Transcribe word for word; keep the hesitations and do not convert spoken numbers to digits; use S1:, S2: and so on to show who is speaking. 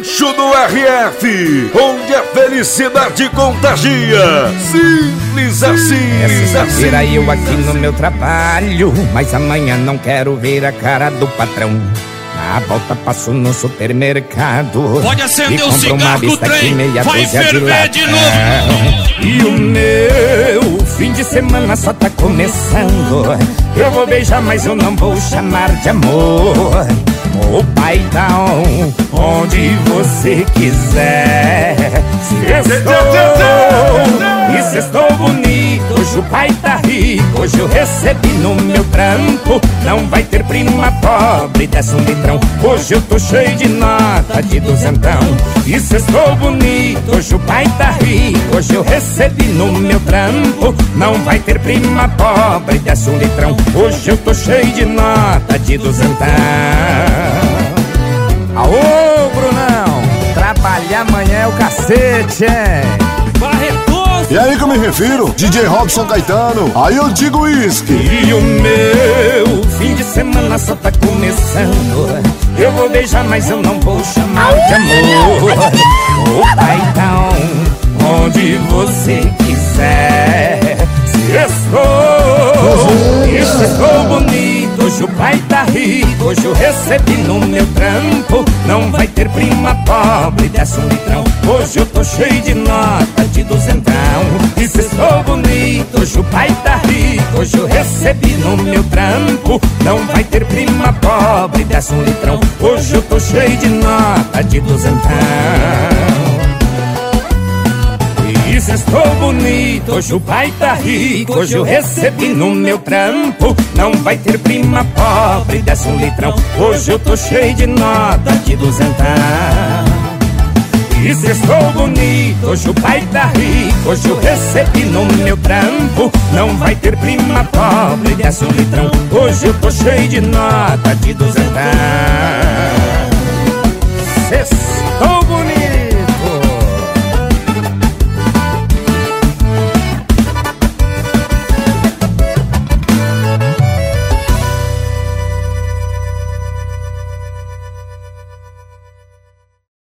S1: Rancho do R F, onde a felicidade contagia. Simples assim.
S2: É sexta-feira eu aqui no meu trabalho, mas amanhã não quero ver a cara do patrão. Na volta passo no supermercado,
S3: pode acender
S2: e
S3: o
S2: compro uma
S3: cigarro do
S2: vista
S3: trem,
S2: aqui, meia
S3: vai
S2: dúzia de
S3: ferver
S2: latão.
S3: de novo.
S2: E o meu fim de semana só tá começando. Eu vou beijar, mas eu não vou chamar de amor. O paizão, onde você quiser. Se estou, e se estou bonito, hoje o pai tá rico. Hoje eu recebi no meu trampo. Não vai ter prima pobre, desce um litrão. Hoje eu tô cheio de nota de duzentão. E se estou bonito, hoje o pai tá rico. Hoje eu recebi no meu trampo. Não vai ter prima pobre, desce um litrão. Hoje eu tô cheio de nota de duzentão. Aô, Brunão, trabalhar amanhã é o cacete, hein?
S3: Barretoso.
S4: E aí que eu me refiro, D J Robson Caetano, aí eu digo uísque.
S2: E o meu fim de semana só tá começando. Eu vou beijar, mas eu não vou chamar de amor. O paizão, onde você quiser. Se estou, e se estou bonito, hoje o pai tá rico. Hoje eu recebi no meu trampo. Não vai ter prima pobre, desce um litrão. Hoje eu tô cheio de nota de duzentão. E se estou bonito, hoje o pai tá rico. Hoje eu recebi no meu trampo. Não vai ter prima pobre, desce um litrão. Hoje eu tô cheio de nota de duzentão. E se estou bonito, hoje o pai tá rico. Hoje eu recebi no meu trampo. Não vai ter prima pobre, desce um litrão. Hoje eu tô cheio de nota de duzentão. E se estou bonito, hoje o pai tá rico. Hoje eu recebi no meu trampo. Não vai ter prima pobre, desce um litrão. Hoje eu tô cheio de nota de duzentão. Cês